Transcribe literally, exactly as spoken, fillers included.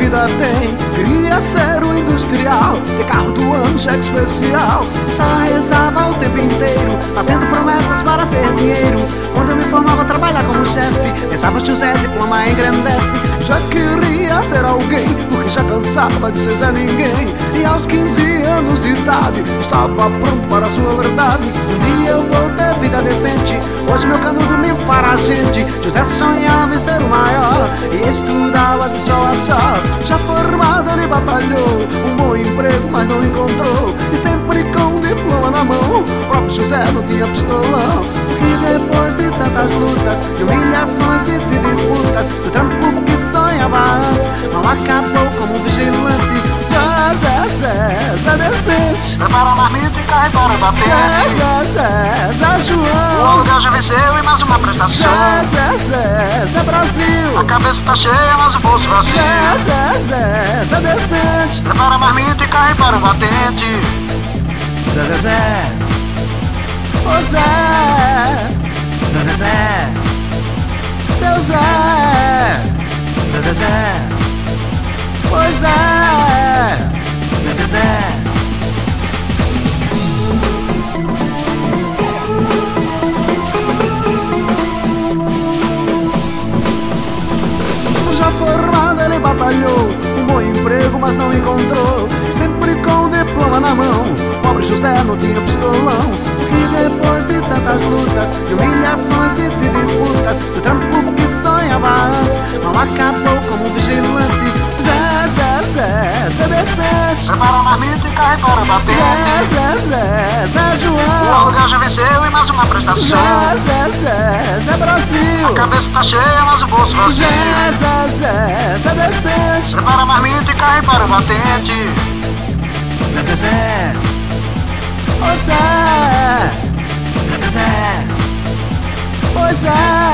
vida tem. Queria ser um industrial, ter carro do ano, cheque especial. E só rezava o tempo inteiro, fazendo promessas para ter dinheiro. Quando eu me formava trabalhar como chefe, pensava que o Zé diploma engrandece. Já queria ser alguém, porque já cansava de ser Zé Ninguém. E aos quinze anos de idade, estava pronto para a sua verdade. Um dia eu vou ter vida decente, hoje meu canudo me fará gente. José sonhava em ser o maior e estudava de sol a sol. Já formado ele batalhou, um bom emprego mas não encontrou. E sempre com diploma na mão, o próprio José não tinha pistolão. E depois de tantas lutas, de humilhações e de disputas, o trampo que sonhava antes mal acabou como um vigilante. Zé, Zé, Zé, Zé decente, prepara a marmita e carre para o batente. Zé, Zé, Zé, Zé João, o aluguel já venceu e mais uma prestação. Zé, Zé, Zé, Zé Brasil, a cabeça tá cheia, mas o bolso vazio. Zé, Zé, Zé, Zé decente, prepara a marmita e carre para o batente. Zé, Zé, Zé, ô Zé, Zé, Zé, Zé, seu Zé, Zé, Zé, Zé, pois é, Zé, Zé, Zé. Já formado ele batalhou, um bom emprego mas não encontrou. Sempre com o diploma na mão, pobre José não tinha pistolão. E depois de tantas lutas, de humilhações e de disputas, o trampo que sonhava antes mal acabou como um vigilante. Zé, Zé, Zé, Zé decente, prepara a marmita e carre para o batente. Zé, Zé, Zé, Zé o João, aluguel já venceu e mais uma prestação. Zé, Zé, Zé, Zé Brasil, a cabeça tá cheia, mas o bolso vazio. Zé, Zé, Zé, Zé decente, prepara a marmita e carre para o batente. Zé, Zé, Zé, ô Zé, Zé, Zé, Zé, pois é.